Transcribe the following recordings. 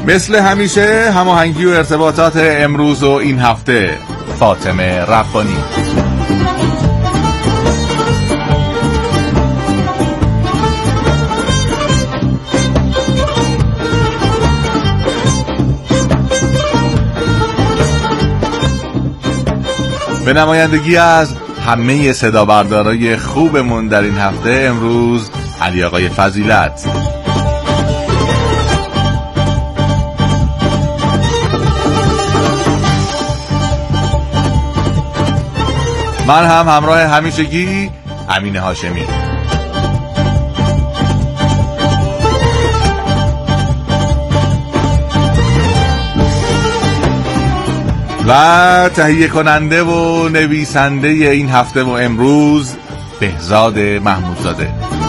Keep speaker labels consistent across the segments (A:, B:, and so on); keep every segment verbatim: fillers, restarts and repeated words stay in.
A: مثل همیشه هماهنگی و ارتباطات امروز و این هفته فاطمه ربانی. به نمایندگی از همه صدا بردارای خوبمون در این هفته امروز علی آقای فضیلت. من هم همراه همیشگی امین هاشمی. و تهیه کننده و نویسنده این هفته و امروز بهزاد محمودزاده.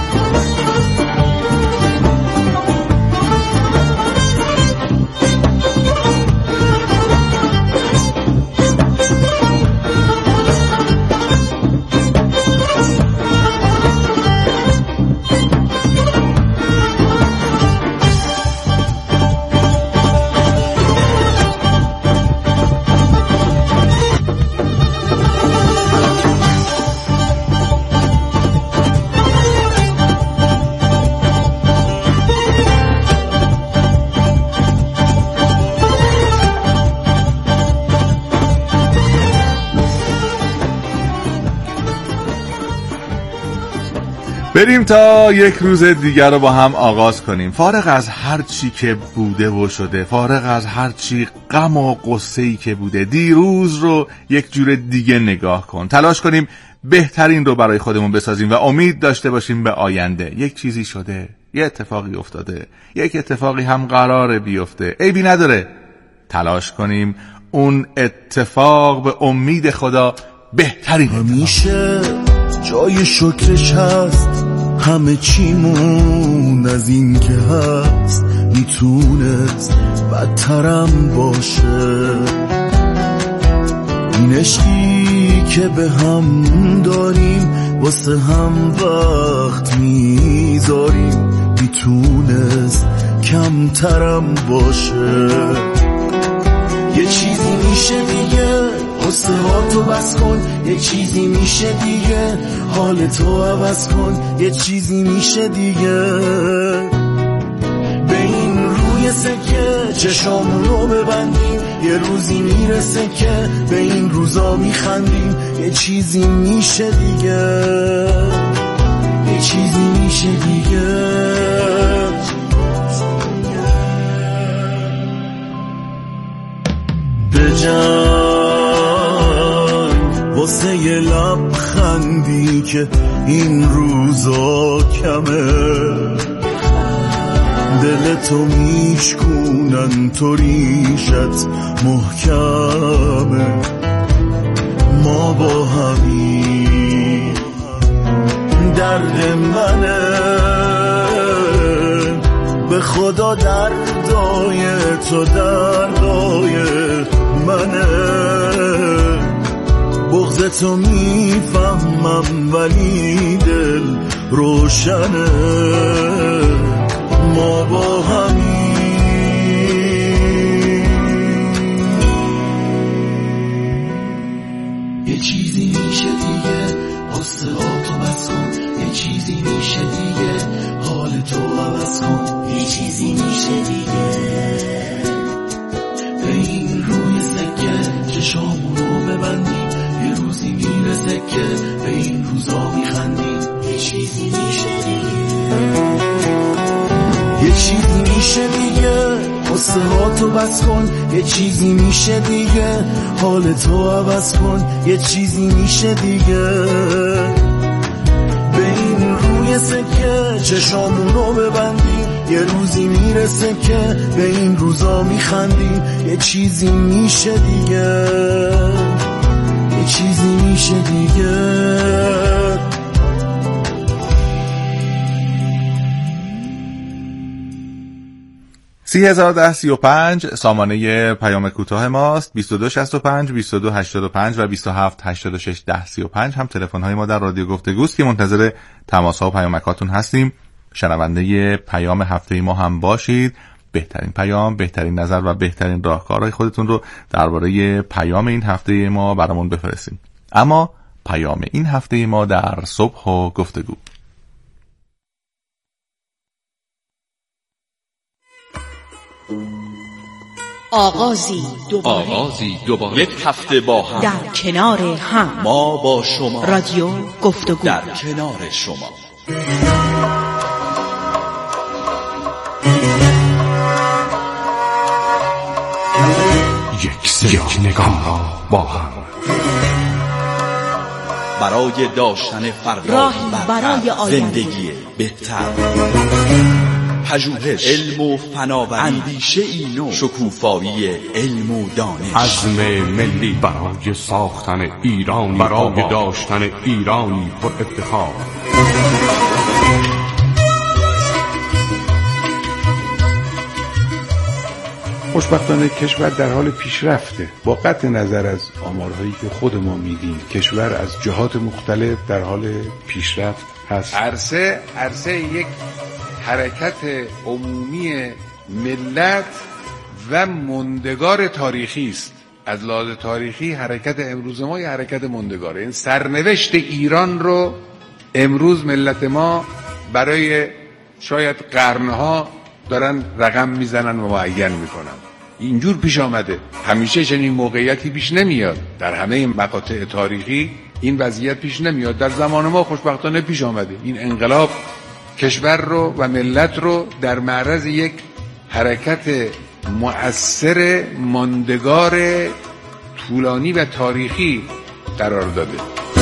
A: بریم تا یک روز دیگر رو با هم آغاز کنیم. فارغ از هر چی که بوده و شده، فارغ از هر چی غم و غصه‌ای که بوده، دیروز رو یک جور دیگه نگاه کن. تلاش کنیم بهترین رو برای خودمون بسازیم و امید داشته باشیم به آینده. یک چیزی شده، یه اتفاقی افتاده، یک اتفاقی هم قراره بیفته، عیبی نداره. تلاش کنیم اون اتفاق به امید خدا بهترین
B: همیشه جای شکرش هست، همه چیمون از این که هست میتونست بدترم باشه. این عشقی که به هم داریم واسه هم وقت میذاریم میتونست کمترم باشه. یه چیزی میشه دیگه قصه ها تو بس کن، یه چیزی میشه دیگه حال تو عوض کن، یه چیزی میشه دیگه به این روی سکه چشامون رو ببندیم، یه روزی میرسه که به این روزا میخندیم. یه چیزی میشه دیگه، یه چیزی میشه دیگه. بجنگ واسه یه لبخندی که این روزا کمه، دلتو میشکونن تو ریشت محکمه. ما با همین درد منه، به خدا دردای تو دردای منه. بغضتو میفهمم ولی دل روشنه. ما با همین یه چیزی میشه دیگه قصه ها تو بس کن، یه چیزی میشه دیگه حال تو عوض کن، یه چیزی میشه دیگه به این روی سکه چشامون رو ببندیم، یه روزی میرسه که به این روزا میخندیم. یه چیزی میشه دیگه، یه چیزی میشه دیگه قصه ها تو بس کن، یه چیزی میشه دیگه حال تو عوض کن، یه چیزی میشه دیگه به این روی سکه چشامون رو ببندیم، یه روزی میرسه که به این روزا میخندیم. یه چیزی میشه دیگه، یه چیزی میشه دیگه.
A: سی هزار ده سی و پنج سامانه پیام کوتاه ماست. بیست و دو شصت و پنج بیست و دو هشتاد و پنج و بیست و هفت هشتاد و شش ده سی و پنج هم تلفن های ما در رادیو گفتگوست که منتظر تماس ها و پیامکاتون هستیم. شنونده پیام هفته ما هم باشید. بهترین پیام، بهترین نظر و بهترین راهکارهای خودتون رو درباره پیام این هفته ما برامون بفرستید. اما پیام این هفته ما در صبح و گفتگو.
C: آغازی دوباره
D: آغازی دوباره یک هفته با هم
C: در کنار هم،
D: ما با شما،
C: رادیو گفتگو
D: در کنار شما.
E: یک صدا، یک نگاه با هم،
D: برای داشتن فردا
C: راهی برای آینده،
D: زندگی بهتر، پژوهش، علم و فناوری، اندیشه نو، شکوفایی علم و دانش،
E: عزم ملی برای ساختن ایرانی، برای داشتن ایرانی پر افتخار.
F: خوشبختانه کشور در حال پیشرفته. با قطع نظر از آمارهایی که خود ما میدیم، کشور از جهات مختلف در حال پیشرفت هست.
G: عرصه عرصه یک حرکت عمومی ملت و ماندگار تاریخی است. از لحاظ تاریخی حرکت امروز ما یه حرکت ماندگاره. این سرنوشت ایران رو امروز ملت ما برای شاید قرنها دارن رقم میزنن و معین میکنن. اینجور پیش آمده. همیشه چنین موقعیتی پیش نمیاد. در همه این مقاطع تاریخی این وضعیت پیش نمیاد. در زمان ما خوشبختانه پیش آمده. این انقلاب کشور رو و ملت رو در معرض یک حرکت مؤثر ماندگار طولانی و تاریخی قرار داده.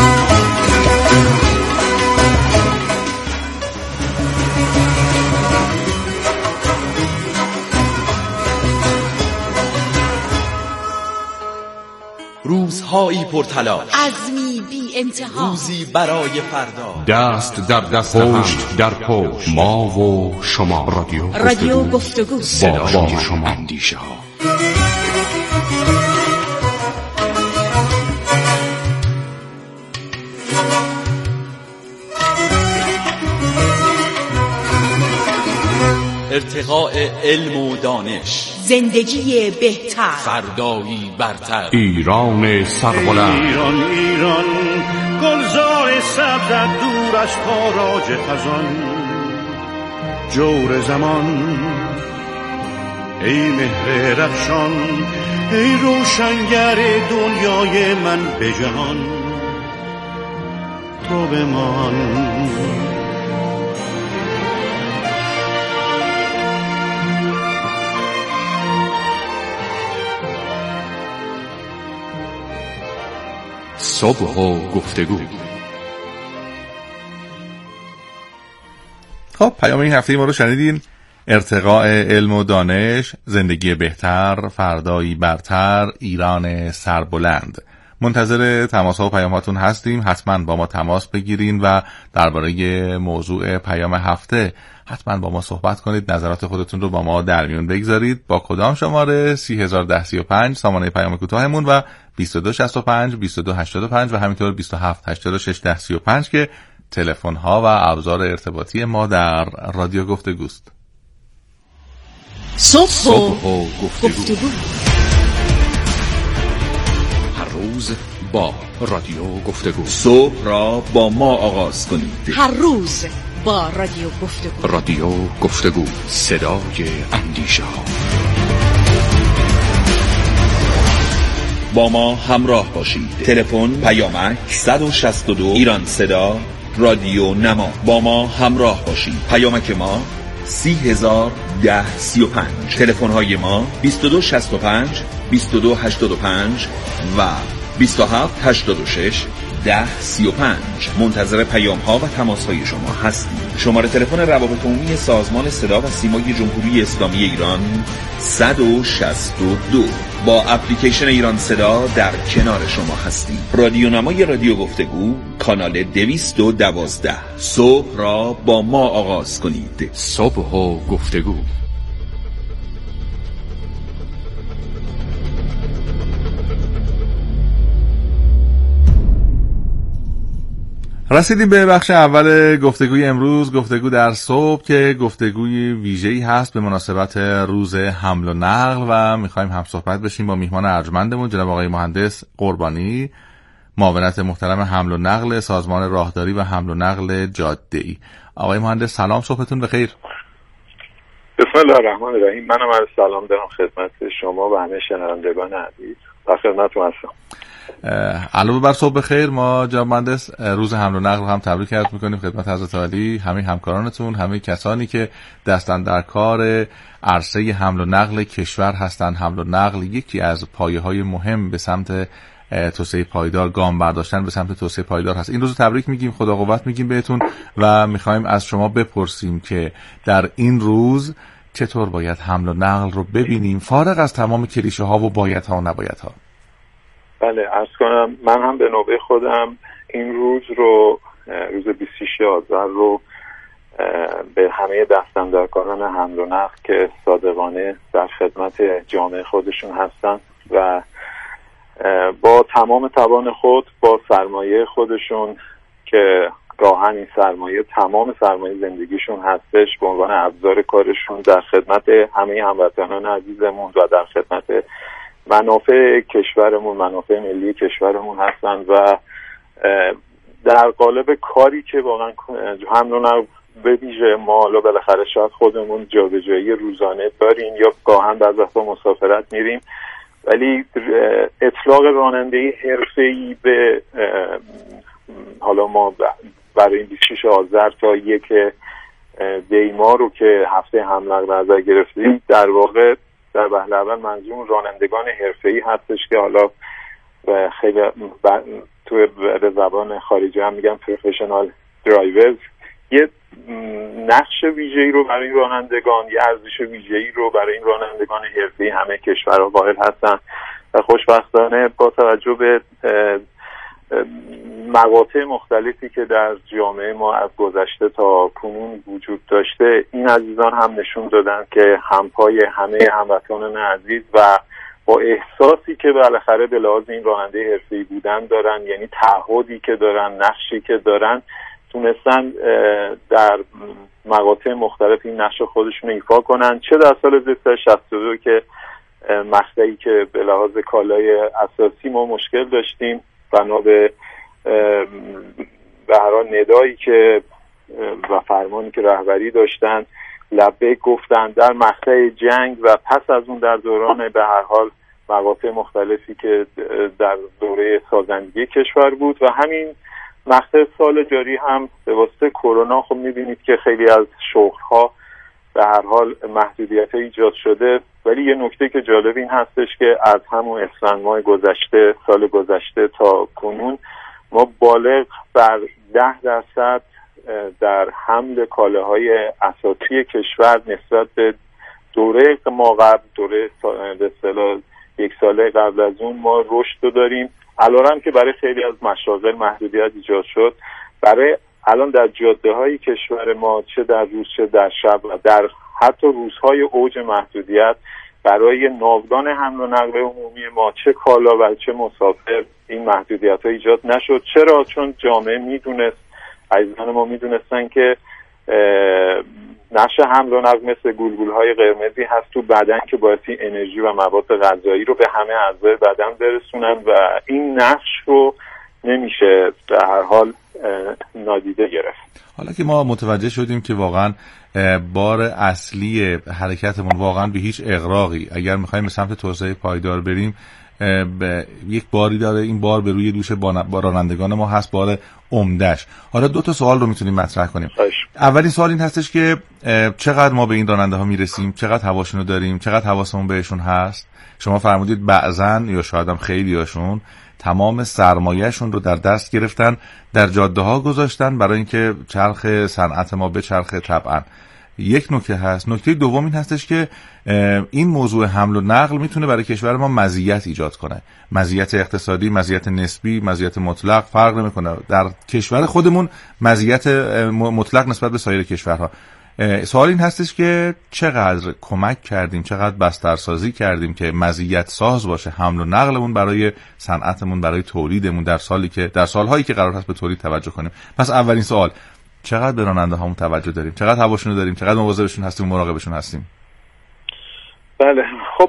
D: روزهایی پرتلاش،
C: عزمی بی انتها،
D: روزی برای فردا،
E: دست در دست، پشت در پشت، ما و شما، رادیو
C: رادیو گفتگو،
E: صدای شما، اندیشه ها.
D: ارتقاء علم و دانش،
C: زندگی بهتر،
D: فردایی برتر،
E: ایران سربلند.
H: ایران ایران گلزار سبز دور از تاراج خزان، جور زمان ای مهر رخشان، ای روشنگر دنیای من به جهان، تو بمان.
E: صبح و گفتگو.
A: خب پیام این هفته ما رو شنیدین. ارتقاء علم و دانش، زندگی بهتر، فردایی برتر، ایران سربلند. منتظر تماس ها و پیام هاتون هستیم. حتما با ما تماس بگیرین و درباره موضوع پیام هفته حتما با ما صحبت کنید. نظرات خودتون رو با ما در میون بگذارید. با کدام شماره؟ سی هزار و ده سی و پنج سامانه پیام کوتاهمون و بیست و دو شصت و پنج بیست و دو هشتاد و پنج و همینطور بیست و هفت هشتاد و شش ده سی و پنج که تلفن ها و ابزار ارتباطی ما در رادیو گفتگوست.
C: صبح و گفتگو.
E: هر روز با رادیو گفتگو.
D: صبح را با ما آغاز کنید.
C: هر روز با رادیو گفتگو.
E: رادیو گفتگو، صدای اندیشه ها.
D: با ما همراه باشید. تلفن پیامک صد و شصت و دو ایران صدا رادیو نما. با ما همراه باشید. پیامک ما سی هزار ده سی و پنج. تلفن های ما بیست و دو شصت و پنج بیست و دو هشتاد و پنج و بیست و هفت هشتاد و شش ده سی و پنج. منتظر پیام ها و تماس های شما هستیم. شماره تلفن روابط عمومی سازمان صدا و سیمای جمهوری اسلامی ایران صد و شصت و دو. با اپلیکیشن ایران صدا در کنار شما هستیم. رادیو نمای رادیو گفتگو، کانال دویست و دوازده. صبح را با ما آغاز کنید.
E: صبح و گفتگو.
A: رسیدیم به بخش اول گفتگوی امروز، گفتگو در صبح که گفتگوی ویژه‌ای هست به مناسبت روز حمل و نقل و می‌خوایم هم صحبت بشیم با میهمان ارجمندمون جناب آقای مهندس قربانی، معاونت محترم حمل و نقل سازمان راهداری و حمل و نقل جاده‌ای. آقای مهندس سلام، صبحتون بخیر.
I: بسم الله الرحمن الرحیم. منم عرض سلام دارم خدمت شما و همه شنوندگان عزیز. در خدمتتون هستم.
A: علاوه بر صبح بخیر، ما جناب مهندس روز حمل و نقل هم تبریک عرض می‌کنیم خدمت حضرت عالی، همه همکارانتون، همه کسانی که دستن در کار عرصه حمل و نقل کشور هستند. حمل و نقل یکی از پایه‌های مهم به سمت توسعه پایدار، گام برداشتن به سمت توسعه پایدار هست. این روز تبریک میگیم، خدا قوت میگیم بهتون و میخوایم از شما بپرسیم که در این روز چطور باید حمل و نقل رو ببینیم فارغ از تمام کلیشه ها و باید ها و نباید ها.
I: بله، عرض کنم من هم به نوبه خودم این روز رو، روز بیست و شش آذر رو به همه دستاندرکاران حمل و نقل که صادقانه در خدمت جامعه خودشون هستن و با تمام توان خود، با سرمایه خودشون که گاهن این سرمایه تمام سرمایه زندگیشون هستش، به عنوان ابزار کارشون در خدمت همه هموطنان عزیزمون و در خدمت منافع کشورمون، منافع ملی کشورمون هستن و در قالب کاری که واقعا حمل و نقل به ویژه ما حالا بالاخره شاید خودمون جابجایی روزانه داریم یا گاهن بعضی وقتا مسافرت میریم، ولی اطلاق رانندگی حرفه‌ای به حالا ما برای این بیست و شش آذر تا یک دی ماه رو که هفته حمل و نقل نظر گرفتیم، در واقع در وهله اول منظور رانندگان حرفه‌ای هستش که حالا خیلی تو به زبان خارجی هم میگن پروفشنال درایورز، یه نقش ویژه‌ای رو برای این رانندگان، یه ارزش ویژه‌ای رو برای این رانندگان حرفه‌ای همه کشورها قائل هستن و خوشبختانه با توجه به مقاطع مختلفی که در جامعه ما از گذشته تا کنون وجود داشته، این عزیزان هم نشون دادن که همپای همه هموطنان عزیز و با احساسی که بالاخره به لحاظ این راننده حرفه‌ای بودن دارن، یعنی تعهدی که دارن، نقشی که دارن، تونستن در مقاطع مختلف این نقش خودشون ایفا کنن. چه در سال هزار و سیصد و شصت و دو که مقطعی که به لحاظ کالای اساسی ما مشکل داشتیم بنا به به هر حال ندایی که و فرمانی که رهبری داشتن لبیک گفتن، در مقطع جنگ و پس از اون در دوران به هر حال مقاطع مختلفی که در دوره سازندگی کشور بود و همین مقطع سال جاری هم به واسطه کرونا خب می‌بینید که خیلی از شغل‌ها به هر حال محدودیت‌ها ایجاد شده، ولی یه نکته که جالب این هستش که از همون اسفند ماه گذشته، سال گذشته تا کنون ما بالغ بر ده درصد در حمل کالاهای اساسی کشور نسبت به دوره ما قبل، دوره به اصطلاح یک ساله قبل از اون ما رشد داریم. علاوه که برای خیلی از مشاغل محدودیت ایجاد شد، برای الان در جاده های کشور ما چه در روز چه در شب و در حتی روزهای اوج محدودیت برای ناوگان حمل و نقل عمومی ما چه کالا و چه مسافر این محدودیت ها ایجاد نشد. چرا؟ چون جامعه میدونست، عزیزان ما میدونستن که نقش حمل و نقل مثل گلگولهای قرمزی هست تو بدن که باعثی انرژی و مواد غذایی رو به همه اعضای بدن برسونن و این نقش رو نمیشه در هر حال نادیده گرفت.
A: حالا که ما متوجه شدیم که واقعا بار اصلی حرکتمون واقعا به هیچ اغراقی، اگر میخوایم به سمت توسعه پایدار بریم، به یک باری داره، این بار به روی دوش با رانندگان ما هست، بار عمده‌اش. حالا دو تا سوال رو میتونیم مطرح کنیم. اولین سوال این هستش که چقدر ما به این راننده ها میرسیم، چقدر حواسشون رو داریم، چقدر حواسمون بهشون هست. شما فرمودید بعضن یا شاید هم خیلیاشون تمام سرمایه‌شون رو در دست گرفتن، در جاده ها گذاشتن برای اینکه چرخ صنعت ما به چرخ. طبعا یک نکته هست. نکته دوم این هستش که این موضوع حمل و نقل میتونه برای کشور ما مزیت ایجاد کنه، مزیت اقتصادی، مزیت نسبی، مزیت مطلق، فرق نمیکنه. در کشور خودمون مزیت مطلق نسبت به سایر کشورها. سوال این هستش که چقدر کمک کردیم، چقدر بسترسازی کردیم که مزیت ساز باشه حمل و نقلمون برای صنعتمون، برای تولیدمون در سالی که در سالهایی که قرار هست به تولید توجه کنیم. پس اولین سوال، چقدر به راننده هامون توجه داریم، چقدر هواشون داریم، چقدر مواظبشون هستیم، مراقبشون هستیم؟
I: بله، خب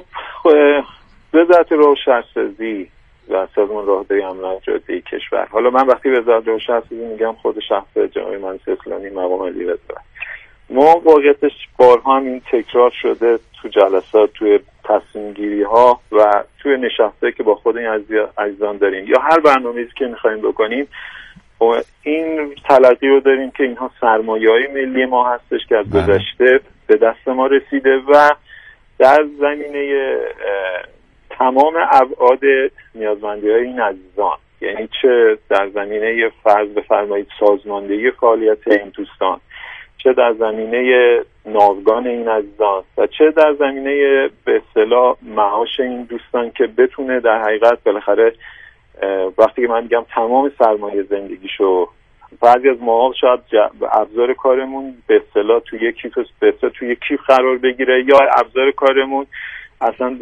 I: وزارت راه و شهرسازی و سازمان راهداری امنیت جاده‌ای کشور، حالا من وقتی وزارت راه و شهرسازی میگم خود شخص جناب مهندس اسلامی مقام علی وزارت، ما واقعیتش بارها هم این تکرار شده تو جلسات، توی تصمیم گیری ها و توی نشسته که با خود این عزیزان داریم یا هر برنامه‌ای که می‌خوایم بکنیم، این تلقی رو داریم که اینها سرمایه‌های ملی ما هستش که از گذشته به دست ما رسیده و در زمینه تمام ابعاد نیازمندی‌های این عزیزان، یعنی چه در زمینه فرض بفرمایید سازماندهی فعالیت این دوستان، چه در زمینه ناوگان این عزیزان و چه در زمینه به اصطلاح معاش این دوستان که بتونه در حقیقت بالاخره وقتی که من میگم تمام سرمایه زندگیشو، بعضی از ما شاید ابزار کارمون به اصطلاح توی یک کیف به اصطلاح توی یک کیف قرار بگیره یا ابزار کارمون اصلا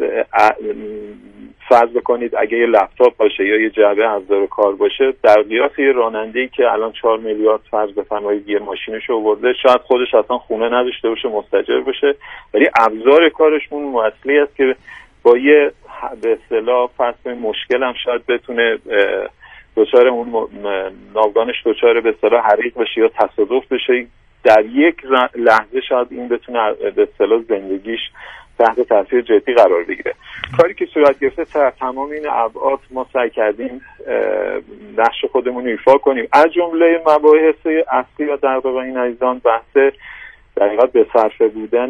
I: فرض بکنید اگه یه لپتاپ باشه یا یه جعبه ابزار کار باشه، در قیاس یه راننده‌ای که الان چهار میلیارد فرض بفرمایید یه ماشینش رو آورده، شاید خودش اصلا خونه نداشته باشه، مستاجر باشه، ولی ابزار کارشون مؤثری است که با یه به اصطلاح فرض مشکل هم شاید بتونه دچار اون ناوگانش دچار به اصطلاح حریق بشه یا تصادف بشه، در یک لحظه شاید این بتونه به اصطلاح زندگیش تحت تاثیر جدی قرار بگیره. کاری که صورت گرفته در تمام این ابعاد ما سعی کردیم نقش خودمون رو ایفا کنیم. از جمله مباحث اصلی و در واقع این عزیزان بحث در حقیقت به صرفه بودن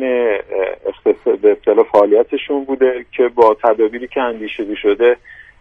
I: به اصطلاح فعالیتشون بوده که با تدابیری که اندیشیده شده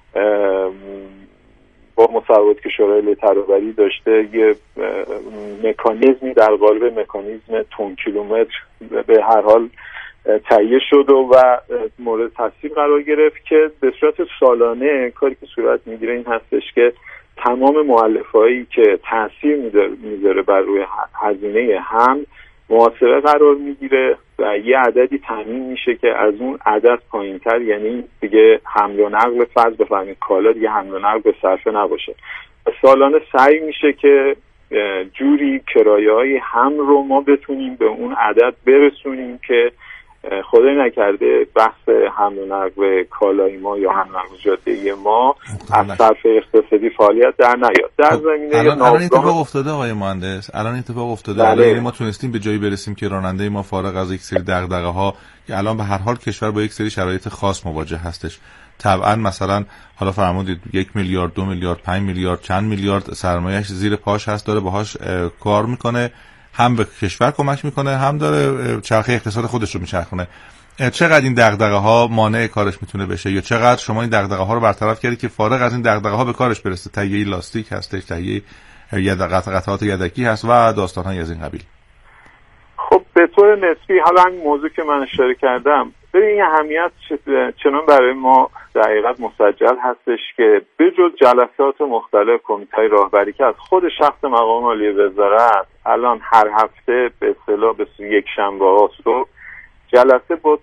I: با مصوبات که شورای ترابری داشته یه مکانیزمی در قالب مکانیزم تون کیلومتر به هر حال تهیه شد و مورد تصویب قرار گرفت که به صورت سالانه کاری که صورت میگیره این هستش که تمام مؤلفه‌هایی که تاثیر میذاره بر روی هزینه هم محاسبه قرار میگیره و یه عددی تامین میشه که از اون عدد پایینتر، یعنی دیگه حمل و نقل فرض بفرمایید کالا دیگه حمل و نقل به صرفه نباشه. سالانه سعی میشه که جوری کرایه‌های هم رو ما بتونیم به اون عدد برسونیم که خدای نکرده بحث حمل و نقل کالای ما یا حمل و نقل جاده‌ای ما از صرف اقتصادی فعالیت در نیاد. در زمینه
A: الان الان اتفاق افتاده آقای مهندس، الان اتفاق افتاده، الان ما تونستیم به جایی برسیم که راننده ما فارغ از یک سری دغدغه‌ها که الان به هر حال کشور با یک سری شرایط خاص مواجه هستش، طبعا مثلا حالا فرمودید یک میلیارد، دو میلیارد، پنج میلیارد، چند میلیارد سرمایه‌اش زیر پاش هست، داره باهاش کار میکنه، هم به کشور کمک میکنه، هم داره چرخه اقتصاد خودش رو میچرخونه. چقدر این دغدغه‌ها مانع کارش میتونه بشه یا چقدر شما این دغدغه‌ها رو برطرف کردید که فارغ از این دغدغه‌ها به کارش برسه؟ تهیه لاستیک هستش، تهیه قطعات یدکی هست و داستان‌های از این قبیل.
I: خب به طور نسبی حالا همین موضوع که من اشاره کردم، ببین این اهمیت چنان برای ما در حقیقت مسجل هستش که بجز جلسات مختلف کمیته راهبری که از خود شخص مقام عالی وزارت الان هر هفته به اصطلاح به یک شنبه ها صبح جلسه با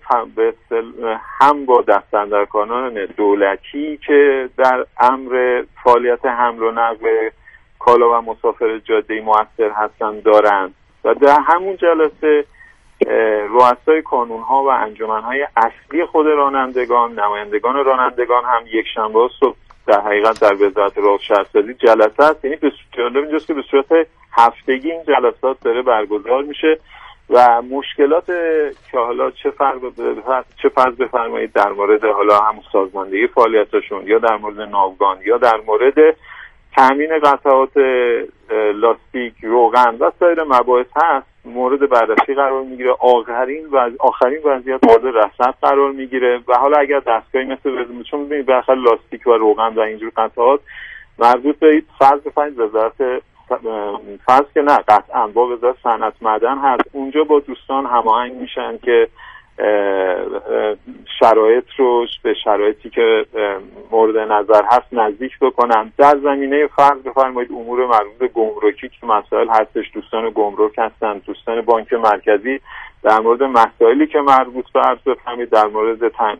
I: هم با دستاندرکاران دولتی که در امر فعالیت حمل و نقل کالا و مسافر جاده‌ای مؤثر هستند دارند و در همون جلسه رؤسای کانون‌ها و انجمن‌های اصلی خود رانندگان، نمایندگان رانندگان هم یک شنبه صبح در حقیقت در وزارت راه و شهرسازی جلسه است. یعنی به صورت اینجاست که به صورت هفتگی این جلسات داره برگزار میشه و مشکلات که حالا چه فرض چه فرض بفرمایید در مورد حالا همون سازماندهی فعالیتاشون یا در مورد ناوگان یا در مورد تامین قطعات لاستیک، روغن و سایر مباحث هست مورد بررسی قرار میگیره. آخرین و آخرین وضعیت مورد رصد قرار میگیره و حالا اگر دستگاهی مثل چون می‌بینید بالاخره لاستیک و روغن و اینجور قطعات مربوط به فرض بفرمایید وزارت فرض که نه قطعا با وزارت صنعت معدن هست، اونجا با دوستان هماهنگ میشن که شرایط رو به شرایطی که مورد نظر هست نزدیک بکنن. در زمینه فرض بفرمایید امور مربوط به گمرکی که مسائل هستش، دوستان گمرک هستن، دوستان بانک مرکزی در مورد مسائلی که مربوط به عرض بفرمایید در مورد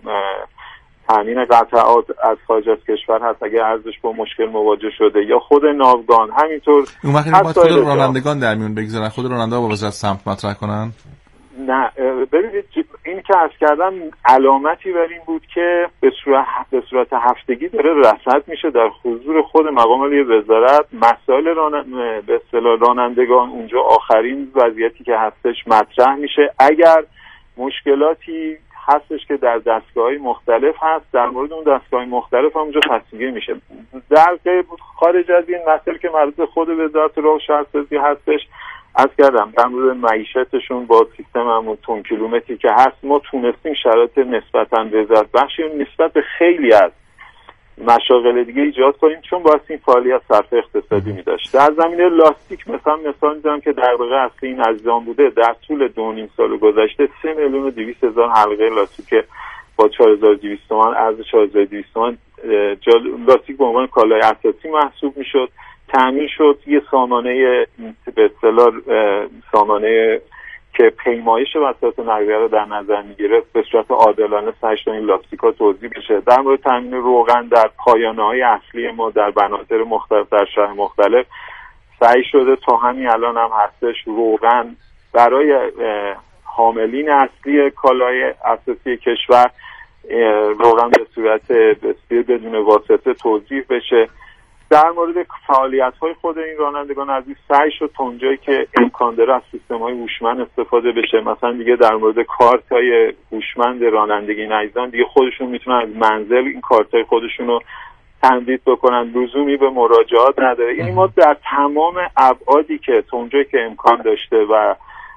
I: تامین قطعات از خارج از کشور هست اگر ارزش با مشکل مواجه شده، یا خود ناوگان همینطور.
A: اون وقتی باید خود رانندگان در میون بگذارن، خود راننده‌ها با وزارت سمت مطرح کنن.
I: نه ببینید این که عرض کردم علامتی بر این بود که به صورت به صورت هفتگی داره رصد میشه در حضور خود مقام عالی وزارت مسائل ران... به اصطلاح رانندگان اونجا آخرین وضعیتی که هستش مطرح میشه. اگر مشکلاتی هستش که در دستگاه‌های مختلف هست در مورد اون دستگاه‌های مختلف هم اونجا تصویه میشه. در خارج از این مسائل که مربوط به خود وزارت راه و شهرسازی هستش از کردم در مورد معیشتشون با سیستم همون تون کیلومتری که هست ما تونستیم شرایط نسبتاً رضایت بخشی نسبت به خیلی از مشاغل دیگه ایجاد کنیم چون باید این فعالیت صرف اقتصادی می داشت. در زمینه لاستیک مثلا مثال میزنم که در واقع اصلی این عزیزان بوده در طول دو نیم سال گذشته سه میلیون و دویست هزار حلقه لاستیک با چهار هزار و دویست تومان ارز چهار هزار و دویست تومان لاستیک به عنوان کالای اساسی محسوب می شد. تأمین شد یه سامانه به اصطلاح سامانه که پیمایش وسایط نقلیه رو در نظر می‌گرفت به صورت عادلانه سعی شد این لاستیک‌ها توزیع بشه. در مورد تامین روغن در پایانه‌های اصلی ما در بنادر مختلف در شهر مختلف سعی شده تا همین الان هم هستش روغن برای حاملین اصلی کالای اساسی کشور روغن به صورت بسیار بدون واسطه توزیع بشه. در مورد فعالیت‌های خود این رانندگان عزیز سعی شد تا اونجایی که امکان داره از سیستم‌های هوشمند استفاده بشه. مثلا دیگه در مورد کارت‌های هوشمند رانندگی این عزیزان دیگه خودشون میتونن از منزل این کارت‌های خودشون رو تمدید بکنن، لزومی به مراجعات نداره. یعنی ما در تمام ابعادی که تا اونجایی که امکان داشته و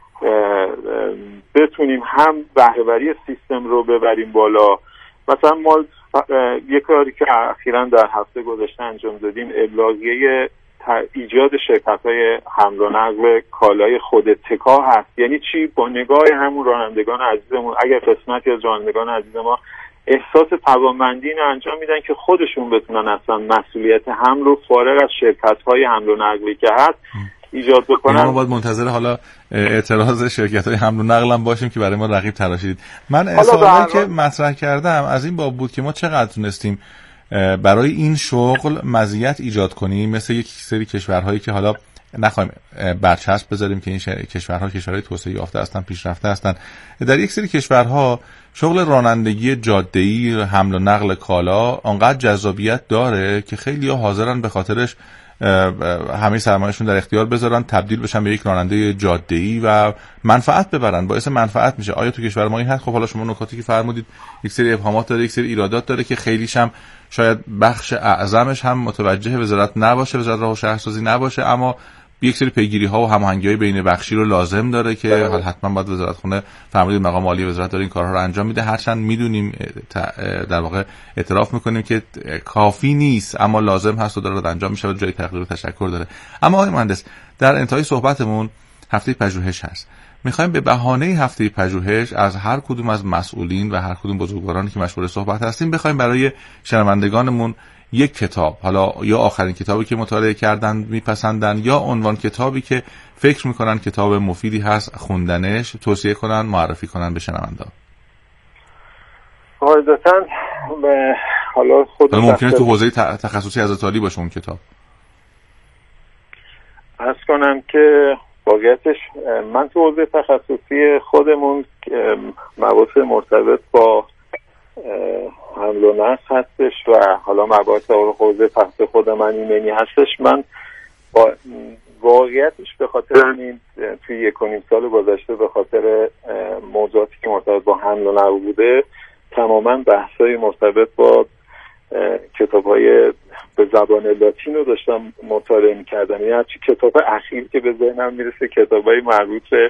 I: بتونیم هم بهره‌وری سیستم رو ببریم بالا. مثلا ما یک کاری که اخیراً در هفته گذشته انجام دادیم ابلاغیه ایجاد شرکت‌های حمل و نقل کالای خود اتکا هست. یعنی چی؟ با نگاه همون رانندگان عزیزمون اگر قسمتی از رانندگان عزیز ما احساس توانمندی اینو انجام میدن که خودشون بتونن اصلا مسئولیت حمل رو فارغ از شرکت‌های حمل و نقلی که هست ایجاد بکنن.
A: ما باید منتظر حالا اعتراض شرکت‌های حمل و نقل هم باشیم که برای ما رقیب تراشید. من سوالی که مطرح کردم از این باب بود که ما چقدر تونستیم برای این شغل مزیت ایجاد کنیم مثل یک سری کشورهایی که حالا نخوایم برچسب بذاریم که این کشورها کشورهای توسعه یافته هستن، پیشرفته هستن. در یک سری کشورها شغل رانندگی جاده‌ای، حمل و نقل کالا انقدر جذابیت داره که خیلی‌ها حاضرن به خاطرش همه سرمایه‌شون در اختیار بذارن، تبدیل بشن به یک راننده جاده‌ای و منفعت ببرن، باعث منفعت میشه. آیا تو کشور ما این هست؟ خب حالا شما نکاتی که فرمودید یک سری ابهامات داره، یک سری ایرادات داره که خیلیش هم شاید بخش اعظمش هم متوجه وزارت نباشه، وزارت راه و شهرسازی نباشه، اما یک سری پیگیری‌ها و هماهنگی‌های بین بخشی رو لازم داره که حال حتما باید وزارت خونه فرمودید مقام عالی وزارت داره این کارها رو انجام میده. هرچند میدونیم در واقع اعتراف میکنیم که کافی نیست اما لازم هست و داره انجام میشه و جای تقدیر و تشکر داره. اما آقای مهندس در انتهای صحبتمون هفته پژوهش هست. میخوایم به بهانه هفته پژوهش از هر کدوم از مسئولین و هر کدوم بزرگوارانی که مشغول صحبت هستیم بخوایم برای شنوندگانمون یک کتاب، حالا یا آخرین کتابی که مطالعه کردن میپسندن یا عنوان کتابی که فکر میکنن کتاب مفیدی هست خوندنش توصیه کنن، معرفی کنن به شنوندا.
I: قاعدتاً حالا خود
A: ممکنه تو حوزه تخصصی حضرت عالی باشه اون کتاب.
I: عرض کنم که واقعیتش من تو حوزه تخصصی خودمون مباحث مرتبط با حمل و نقل هستش و حالا مباحث حوزه تخصص خود من ایمنی هستش. من با واقعیتش به خاطر این توی یک و نیم سال گذشته به خاطر موضوعاتی که مرتبط با حمل و نقل بوده تماما بحث‌های مرتبط با کتاب‌های به زبان لاتین رو داشتم مطالعه می‌کردم. یعنی هرچی کتاب اخیر که به ذهنم میرسه کتاب‌های مربوط به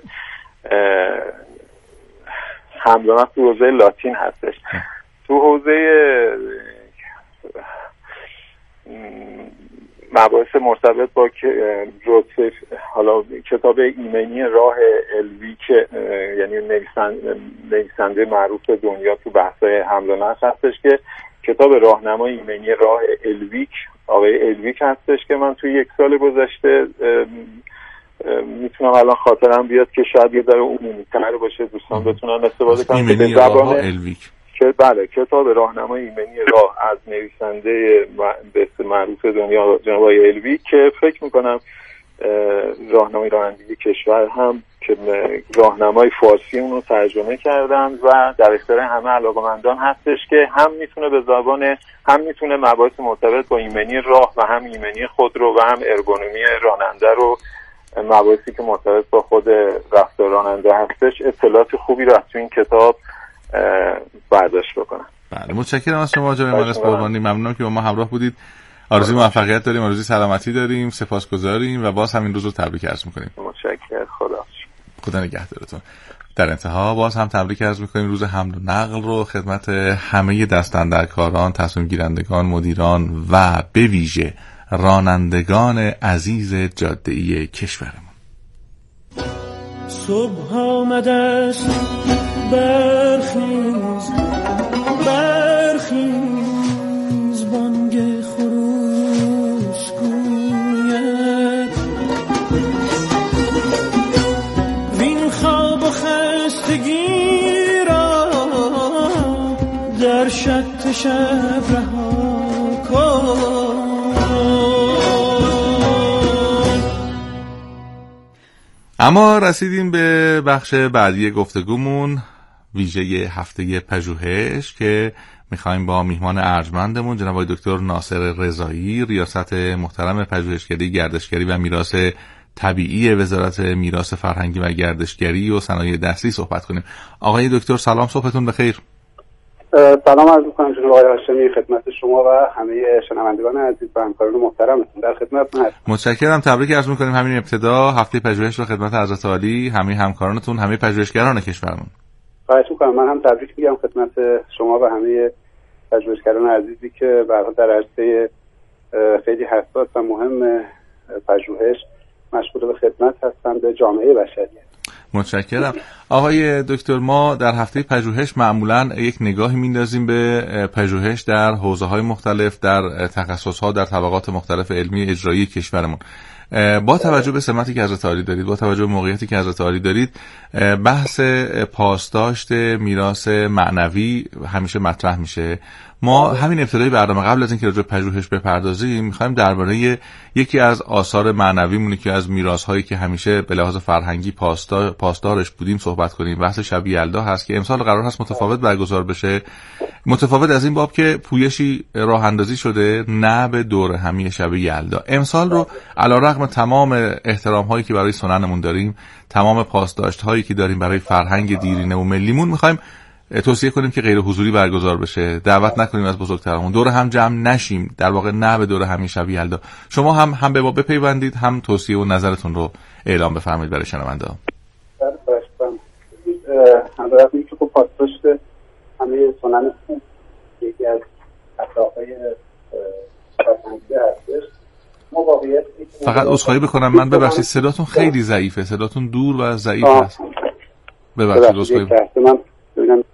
I: حمل و نقل تو حوزه لاتین هستش. تو حوزه مباحث مرتبط با رتبه حالا کتاب ایمنی راه الویک، یعنی نویسنده نویسنده معروف دنیا تو بحث‌های حمل و نقل هستش که کتاب راهنمای ایمنی راه الویک آقای الویک هستش که من توی یک سال گذشته میتونم الان خاطرم بیاد که شاید یه ذره عمومی‌تر باشه، دوستان بتونن استفاده کنن.
A: ایمنی راه الویک
I: که بله کتاب راهنمای ایمنی راه از نویسنده معروف دنیا جناب آقای الویک که فکر میکنم راهنمای رانندگی کشور هم که راهنمای فارسی اون رو ترجمه کردن و در اختیار همه علاقه‌مندان هستش که هم میتونه به زبان هم میتونه مباحث مرتبط با ایمنی راه و هم ایمنی خودرو و هم ارگونومی راننده رو، مباحثی که مرتبط با خود رفتار راننده هستش، اطلاعات خوبی رو از تو این کتاب برداشت بکنم.
A: بله متشکرم از شما جناب مهندس قربانی، ممنونم که با ما همراه بودید. آرزوی موفقیت داریم، آرزوی سلامتی داریم، سپاسگزاریم و باز همین روز رو تبریک عرض می‌کنیم.
I: متشکرم، خدا
A: خدا نگهدارتون. در انتها باز هم تبریک عرض می‌کنیم روز حمل و نقل رو خدمت همه دستاندرکاران، تصمیم گیرندگان، مدیران و به ویژه رانندگان عزیز جاده‌ای کشورمون.
J: صبح آمده است، برخیز برخیز بانگ خروس گوید وین خواب و خستگی را در شط شب رها کن.
A: اما رسیدیم به بخش بعدی گفتگومون، ویژه هفته پژوهش، که میخوایم با میهمان ارجمندمون جناب آقای دکتر ناصر رضایی، ریاست محترم پژوهشکده گردشگری و میراث طبیعی وزارت میراث فرهنگی و گردشگری و صنایع دستی صحبت کنیم. آقای دکتر سلام، صبحتون بخیر.
K: سلام عرض می‌کنم جناب آقای هاشمی خدمت شما و همه شنوندگان عزیز و همکاران محترمتون، در خدمتتون هستم.
A: متشکرم، تبریک عرض می‌کنیم همین ابتدا هفته پژوهش رو خدمت حضرت عالی، همه همکارانتون، همه پژوهشگران کشورمون.
K: خواهش می‌کنم. من هم تبریک میگم خدمت شما و همه پژوهشگران عزیزی که به هر حال در عرصه خیلی حساس و مهم پژوهش مشغول به خدمت هستند به جامعه بشریت.
A: متشکرم. آقای دکتر، ما در هفته پژوهش معمولاً یک نگاهی میندازیم به پژوهش در حوزه‌های مختلف، در تخصص‌ها، در طبقات مختلف علمی اجرایی کشورمون. با توجه به سمتی که حضرت عالی دارید، با توجه به موقعیتی که حضرت عالی دارید، بحث پاسداشت میراث معنوی همیشه مطرح میشه. ما همین ابتدای برنامه قبل از اینکه راجع به پژوهش بپردازیم می‌خوایم درباره یکی از آثار معنویمون که از میراث‌هایی که همیشه به لحاظ فرهنگی پاسدار پاسدارش بودیم صحبت کنیم. بحث شب یلدا هست که امسال قرار هست متفاوت برگزار بشه. متفاوت از این باب که پویشی راه اندازی شده نه به دور همی شب یلدا. امسال رو علیرغم تمام احترام‌هایی که برای سننمون داریم، تمام پاسداشت‌هایی که داریم برای فرهنگ دیرینه و ملیمون، می‌خوایم توصیه کنیم که غیر حضوری برگزار بشه، دعوت نکنیم از بزرگترمون، دور هم جمع نشیم، در واقع نه به دور همین شب یلدا. شما هم هم به ما بپیوندید، هم توصیه و نظرتون رو اعلام بفرمایید برای شنونده‌ها.
K: همراه می که خب پاسداشت همه سنن یکی از اخلاق‌های فرهنگی هستش. ما واقعیت
A: فقط عذرخواهی بکنم، من ببخشید صداتون خیلی ضعیفه، صداتون دور و ضعیف است. ببخشید عذرخواهی
K: من ببینم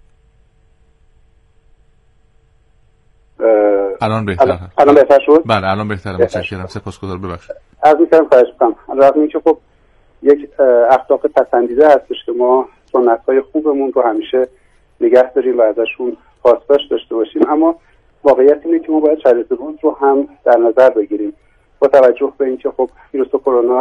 A: الان بهتره.
K: الان بهتر شد؟
A: بله الان بهتره. متشکرم، سپاسگزارم. ببخشید.
K: عرض می‌کنم خواهش می‌کنم. رغم اینکه خب یک اخلاق پسندیده هستش که ما سنت‌های خوبمون رو همیشه نگه داریم و ازشون پاسداشت داشته باشیم، اما واقعیت اینه که ما باید شرایط روز رو هم در نظر بگیریم با توجه به اینکه خب ویروس کرونا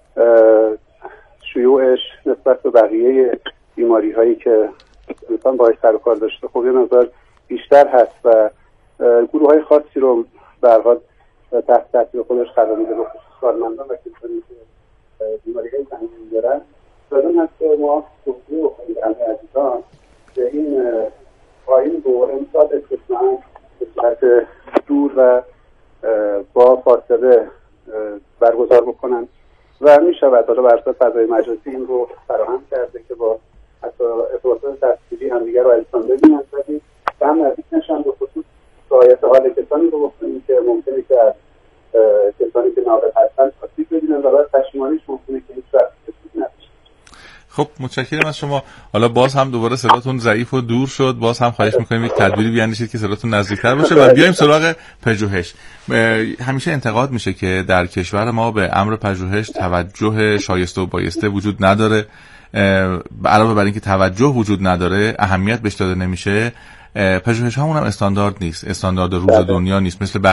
K: شیوعش نسبت به بقیه بیماری‌هایی که انسان باهاش سر و کار داشته خب یه مقدار بیشتر هست و گروه‌های خاصی رو به هر حال تحت تاثیر خودش قرار میده، به خصوص کارمندان و کسانی که بیماری‌های سنگین دارن. لازم هست که ما توصیه بکنیم به همه عزیزان که این آیین رو امسال استثناءً به صورت دور و با فاصله برگزار بکنن و میشود حالا بر اساس فضای مجازی این رو فراهم کرده که با حتی ارتباطات تصویری همدیگر رو السان ببینن ولی به هم نزدیک نشن، به خصوص رعایت حال کسانی رو بکنیم که ممکنه که از
A: خب متشکرم از شما. حالا باز هم دوباره صداتون ضعیف و دور شد، باز هم خواهش میکنیم یک تدبیری بیاندیشید که صداتون نزدیکتر باشه و بیایم سراغ پژوهش. همیشه انتقاد میشه که در کشور ما به امر پژوهش توجه شایسته و بایسته وجود نداره. علاوه بر اینکه توجه وجود نداره، اهمیت بهش داده نمیشه، پژوهش هامون هم استاندارد نیست، استاندارد روز دنیا نیست، مثل